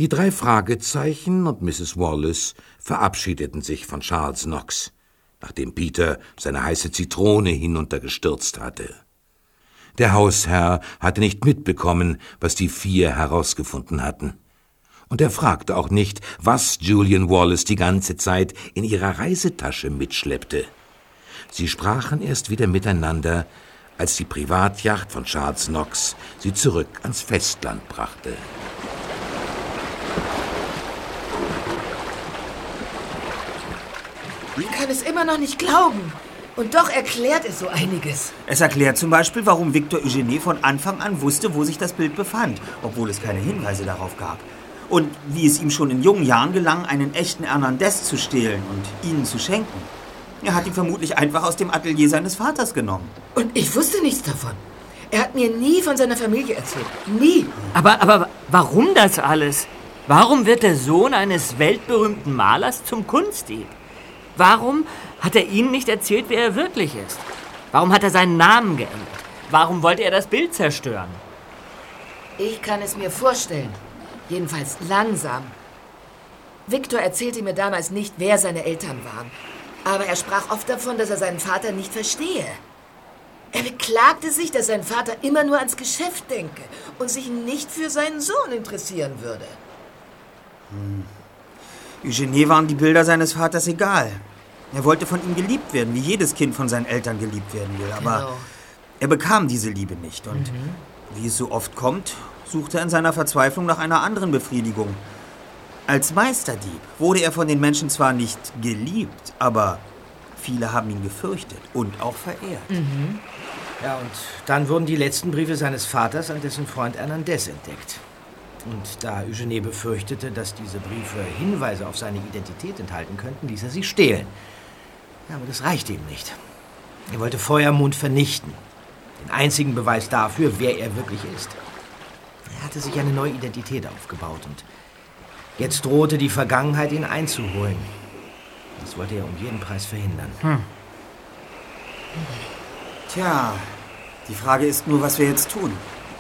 Die 3 Fragezeichen und Mrs. Wallace verabschiedeten sich von Charles Knox, nachdem Peter seine heiße Zitrone hinuntergestürzt hatte. Der Hausherr hatte nicht mitbekommen, was die 4 herausgefunden hatten. Und er fragte auch nicht, was Julian Wallace die ganze Zeit in ihrer Reisetasche mitschleppte. Sie sprachen erst wieder miteinander, als die Privatjacht von Charles Knox sie zurück ans Festland brachte. Ich kann es immer noch nicht glauben. Und doch erklärt es so einiges. Es erklärt zum Beispiel, warum Victor Eugenie von Anfang an wusste, wo sich das Bild befand, obwohl es keine Hinweise darauf gab. Und wie es ihm schon in jungen Jahren gelang, einen echten Hernandez zu stehlen und ihnen zu schenken. Er hat ihn vermutlich einfach aus dem Atelier seines Vaters genommen. Und ich wusste nichts davon. Er hat mir nie von seiner Familie erzählt. Nie. Aber warum das alles? Warum wird der Sohn eines weltberühmten Malers zum Kunstdieb? Warum hat er Ihnen nicht erzählt, wer er wirklich ist? Warum hat er seinen Namen geändert? Warum wollte er das Bild zerstören? Ich kann es mir vorstellen. Jedenfalls langsam. Victor erzählte mir damals nicht, wer seine Eltern waren. Aber er sprach oft davon, dass er seinen Vater nicht verstehe. Er beklagte sich, dass sein Vater immer nur ans Geschäft denke und sich nicht für seinen Sohn interessieren würde. Eugenie waren die Bilder seines Vaters egal. Er wollte von ihm geliebt werden, wie jedes Kind von seinen Eltern geliebt werden will. Aber er bekam diese Liebe nicht. Und wie es so oft kommt, suchte er in seiner Verzweiflung nach einer anderen Befriedigung. Als Meisterdieb wurde er von den Menschen zwar nicht geliebt, aber viele haben ihn gefürchtet und auch verehrt. Ja, und dann wurden die letzten Briefe seines Vaters an dessen Freund Hernandez entdeckt. Und da Eugenie befürchtete, dass diese Briefe Hinweise auf seine Identität enthalten könnten, ließ er sie stehlen. Ja, aber das reichte ihm nicht. Er wollte Feuermond vernichten. Den einzigen Beweis dafür, wer er wirklich ist. Er hatte sich eine neue Identität aufgebaut und jetzt drohte die Vergangenheit, ihn einzuholen. Das wollte er um jeden Preis verhindern. Tja, die Frage ist nur, was wir jetzt tun.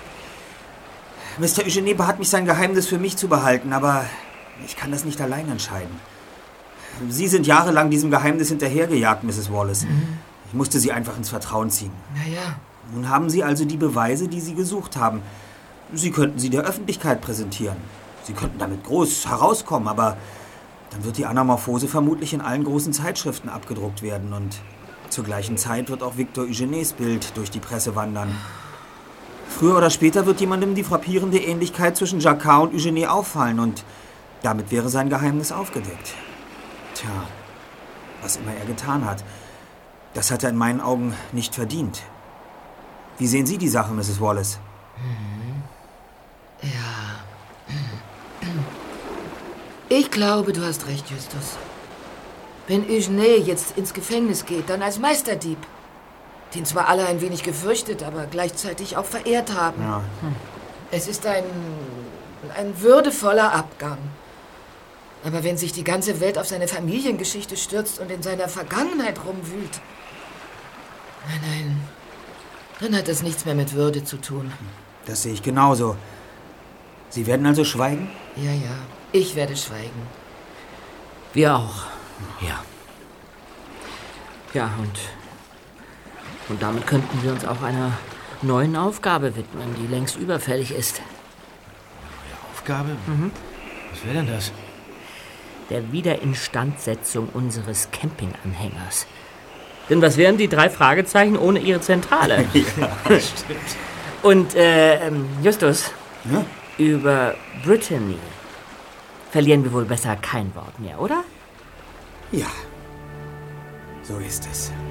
Mr. Eugenie bat mich, sein Geheimnis für mich zu behalten, aber ich kann das nicht allein entscheiden. Sie sind jahrelang diesem Geheimnis hinterhergejagt, Mrs. Wallace. Ich musste Sie einfach ins Vertrauen ziehen. Naja. Nun haben Sie also die Beweise, die Sie gesucht haben. Sie könnten sie der Öffentlichkeit präsentieren. Sie könnten damit groß herauskommen, aber dann wird die Anamorphose vermutlich in allen großen Zeitschriften abgedruckt werden und zur gleichen Zeit wird auch Victor Eugenies Bild durch die Presse wandern. Früher oder später wird jemandem die frappierende Ähnlichkeit zwischen Jacquard und Eugenie auffallen und damit wäre sein Geheimnis aufgedeckt. Tja, was immer er getan hat, das hat er in meinen Augen nicht verdient. Wie sehen Sie die Sache, Mrs. Wallace? Ja. Ich glaube, du hast recht, Justus. Wenn Eugenie jetzt ins Gefängnis geht, dann als Meisterdieb. Den zwar alle ein wenig gefürchtet, aber gleichzeitig auch verehrt haben. Ja. Es ist ein würdevoller Abgang. Aber wenn sich die ganze Welt auf seine Familiengeschichte stürzt und in seiner Vergangenheit rumwühlt, nein, dann hat das nichts mehr mit Würde zu tun. Das sehe ich genauso. Sie werden also schweigen? Ja, ich werde schweigen. Wir auch. Ja. Ja, und damit könnten wir uns auch einer neuen Aufgabe widmen, die längst überfällig ist. Aufgabe? Was wäre denn das? Der Wiederinstandsetzung unseres Campinganhängers. Denn was wären die 3 Fragezeichen ohne ihre Zentrale? Ja, stimmt. Und, Justus, Ja? über Brittany verlieren wir wohl besser kein Wort mehr, oder? Ja, so ist es.